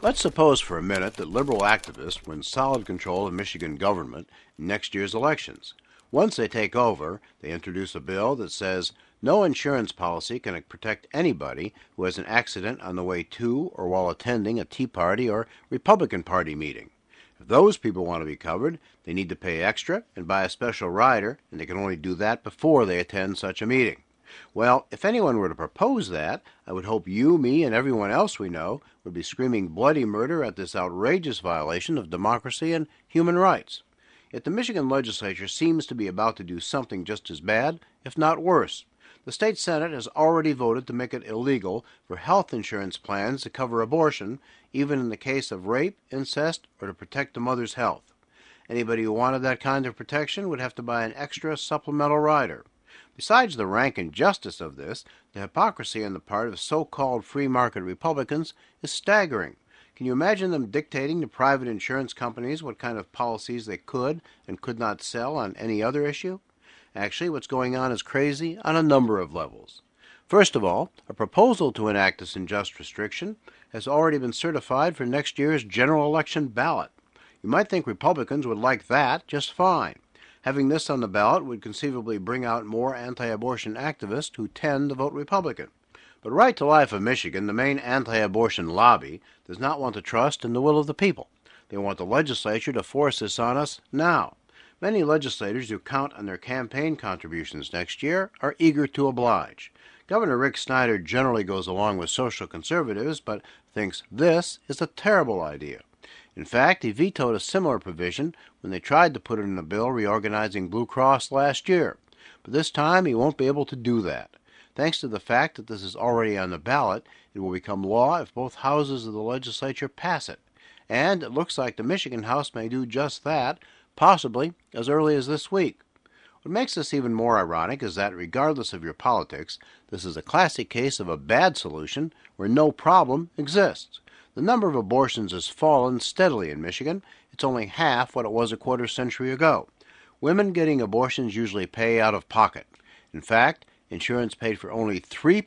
Let's suppose for a minute that liberal activists win solid control of Michigan government in next year's elections. Once they take over, they introduce a bill that says no insurance policy can protect anybody who has an accident on the way to or while attending a Tea Party or Republican Party meeting. If those people want to be covered, they need to pay extra and buy a special rider, and they can only do that before they attend such a meeting. Well, if anyone were to propose that, I would hope you, me, and everyone else we know would be screaming bloody murder at this outrageous violation of democracy and human rights. Yet the Michigan legislature seems to be about to do something just as bad, if not worse. The state Senate has already voted to make it illegal for health insurance plans to cover abortion, even in the case of rape, incest, or to protect the mother's health. Anybody who wanted that kind of protection would have to buy an extra supplemental rider. Besides the rank injustice of this, the hypocrisy on the part of so-called free market Republicans is staggering. Can you imagine them dictating to private insurance companies what kind of policies they could and could not sell on any other issue? Actually, what's going on is crazy on a number of levels. First of all, a proposal to enact this unjust restriction has already been certified for next year's general election ballot. You might think Republicans would like that just fine. Having this on the ballot would conceivably bring out more anti-abortion activists who tend to vote Republican. But Right to Life of Michigan, the main anti-abortion lobby, does not want to trust in the will of the people. They want the legislature to force this on us now. Many legislators who count on their campaign contributions next year are eager to oblige. Governor Rick Snyder generally goes along with social conservatives, but thinks this is a terrible idea. In fact, he vetoed a similar provision when they tried to put it in a bill reorganizing Blue Cross last year. But this time he won't be able to do that. Thanks to the fact that this is already on the ballot, it will become law if both houses of the legislature pass it. And it looks like the Michigan House may do just that, possibly as early as this week. What makes this even more ironic is that, regardless of your politics, this is a classic case of a bad solution where no problem exists. The number of abortions has fallen steadily in Michigan. It's only half what it was a quarter century ago. Women getting abortions usually pay out of pocket. In fact, insurance paid for only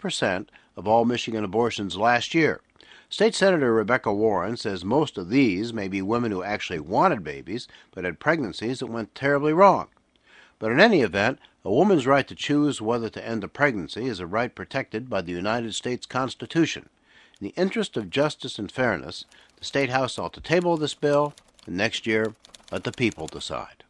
3% of all Michigan abortions last year. State Senator Rebecca Warren says most of these may be women who actually wanted babies but had pregnancies that went terribly wrong. But in any event, a woman's right to choose whether to end a pregnancy is a right protected by the United States Constitution. In the interest of justice and fairness, the State House ought to table this bill, and next year let the people decide.